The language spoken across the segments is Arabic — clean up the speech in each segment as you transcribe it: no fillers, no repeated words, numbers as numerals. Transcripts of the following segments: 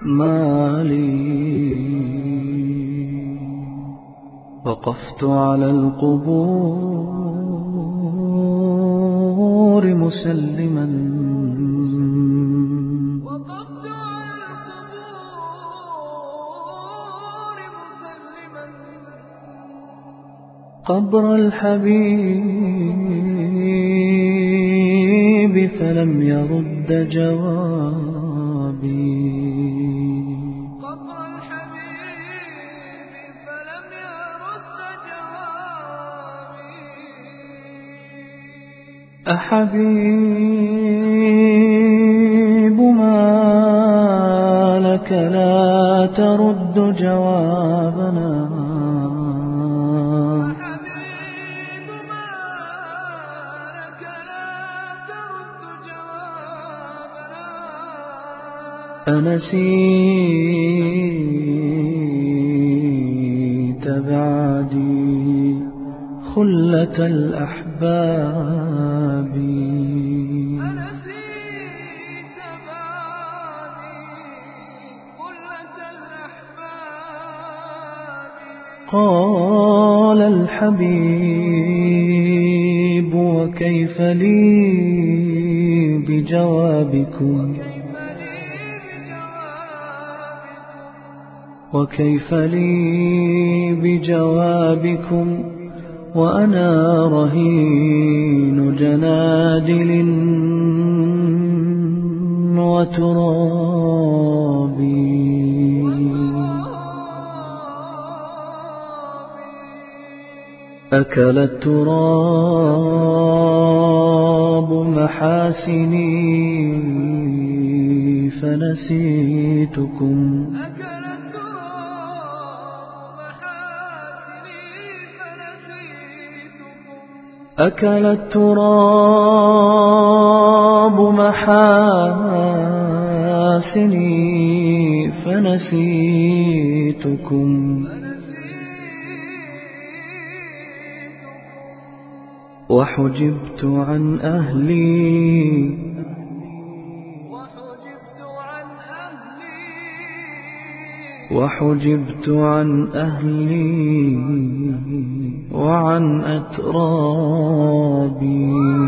ما لي. وقفت على القبور مسلما قبر الحبيب فلم يرد جوابي. أحبيب ما لك لا ترد جوابنا؟ أنسيت بعدي خلة الأحباب؟ قال الحبيب وكيف لي بجوابكم؟ وكيف لي بجوابكم وأنا رهين جنادل وتراب؟ أكل التراب محاسني فنسيتكم. أكل التراب محاسني فنسيتكم. وحجبت عن أهلي وحجبت عن أهلي وعن أترابي.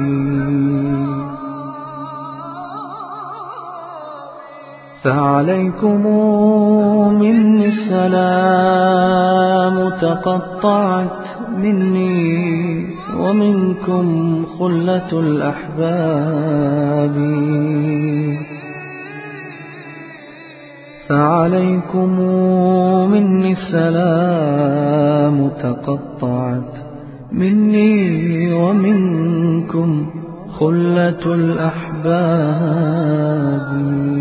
فعليكم مني السلام تقطعت مني ومنكم خلة الأحباب. فعليكم مني السلام تقطعت مني ومنكم خلة الأحباب.